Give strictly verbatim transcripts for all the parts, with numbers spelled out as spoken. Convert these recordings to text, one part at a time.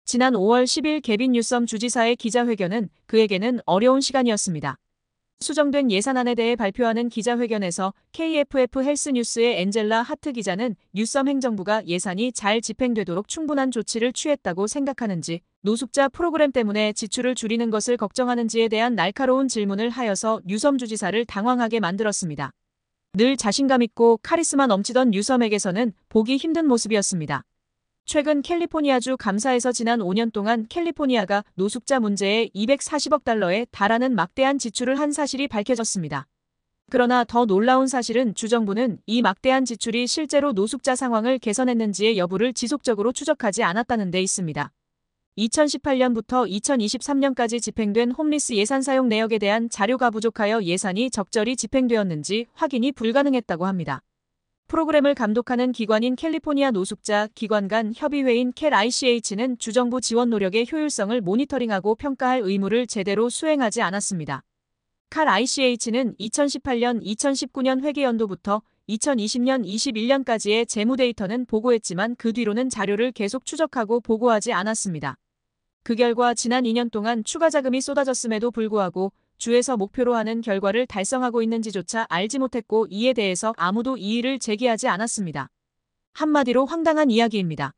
지난 오월 십일 개빈 뉴섬 주지사의 기자회견은 그에게는 어려운 시간이었습니다. 수정된 예산안에 대해 발표하는 기자회견에서 케이에프에프 헬스뉴스의 엔젤라 하트 기자는 뉴섬 행정부가 예산이 잘 집행되도록 충분한 조치를 취했다고 생각하는지, 노숙자 프로그램 때문에 지출을 줄이는 것을 걱정하는지에 대한 날카로운 질문을 하여서 뉴섬 주지사를 당황하게 만들었습니다. 늘 자신감 있고 카리스마 넘치던 뉴섬에게서는 보기 힘든 모습이었습니다. 최근 캘리포니아주 감사에서 지난 오 년 동안 캘리포니아가 노숙자 문제에 이백사십억 달러에 달하는 막대한 지출을 한 사실이 밝혀졌습니다. 그러나 더 놀라운 사실은 주정부는 이 막대한 지출이 실제로 노숙자 상황을 개선했는지의 여부를 지속적으로 추적하지 않았다는 데 있습니다. 이천십팔 년부터 이천이십삼 년까지 집행된 홈리스 예산 사용 내역에 대한 자료가 부족하여 예산이 적절히 집행되었는지 확인이 불가능했다고 합니다. 프로그램을 감독하는 기관인 캘리포니아 노숙자 기관 간 협의회인 캘 아이씨에이치는 주정부 지원 노력의 효율성을 모니터링하고 평가할 의무를 제대로 수행하지 않았습니다. 캘 아이씨에이치는 이천십팔 년 이천십구 년 회계연도부터 이천이십 년 이십일 년까지의 재무 데이터는 보고했지만 그 뒤로는 자료를 계속 추적하고 보고하지 않았습니다. 그 결과 지난 이 년 동안 추가 자금이 쏟아졌음에도 불구하고 주에서 목표로 하는 결과를 달성하고 있는지조차 알지 못했고 이에 대해서 아무도 이의를 제기하지 않았습니다. 한마디로 황당한 이야기입니다.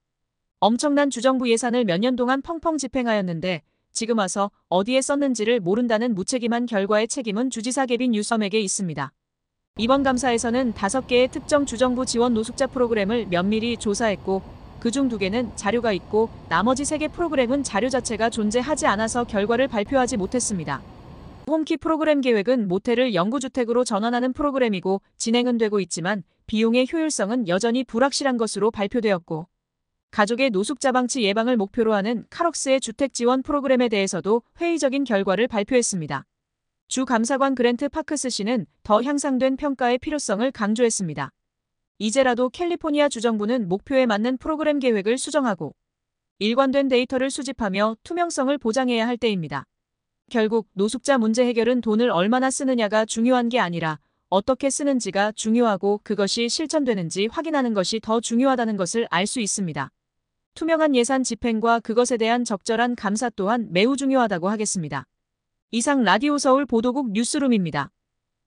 엄청난 주정부 예산을 몇 년 동안 펑펑 집행하였는데 지금 와서 어디에 썼는지를 모른다는 무책임한 결과의 책임은 주지사 개빈 뉴섬에게 있습니다. 이번 감사에서는 다섯 개의 특정 주정부 지원 노숙자 프로그램을 면밀히 조사했고 그중 두 개는 자료가 있고 나머지 세 개 프로그램은 자료 자체가 존재하지 않아서 결과를 발표하지 못했습니다. 홈키 프로그램 계획은 모텔을 영구주택으로 전환하는 프로그램이고 진행은 되고 있지만 비용의 효율성은 여전히 불확실한 것으로 발표되었고 가족의 노숙자 방치 예방을 목표로 하는 카록스의 주택 지원 프로그램에 대해서도 회의적인 결과를 발표했습니다. 주 감사관 그랜트 파크스 씨는 더 향상된 평가의 필요성을 강조했습니다. 이제라도 캘리포니아 주정부는 목표에 맞는 프로그램 계획을 수정하고 일관된 데이터를 수집하며 투명성을 보장해야 할 때입니다. 결국 노숙자 문제 해결은 돈을 얼마나 쓰느냐가 중요한 게 아니라 어떻게 쓰는지가 중요하고 그것이 실천되는지 확인하는 것이 더 중요하다는 것을 알 수 있습니다. 투명한 예산 집행과 그것에 대한 적절한 감사 또한 매우 중요하다고 하겠습니다. 이상 라디오 서울 보도국 뉴스룸입니다.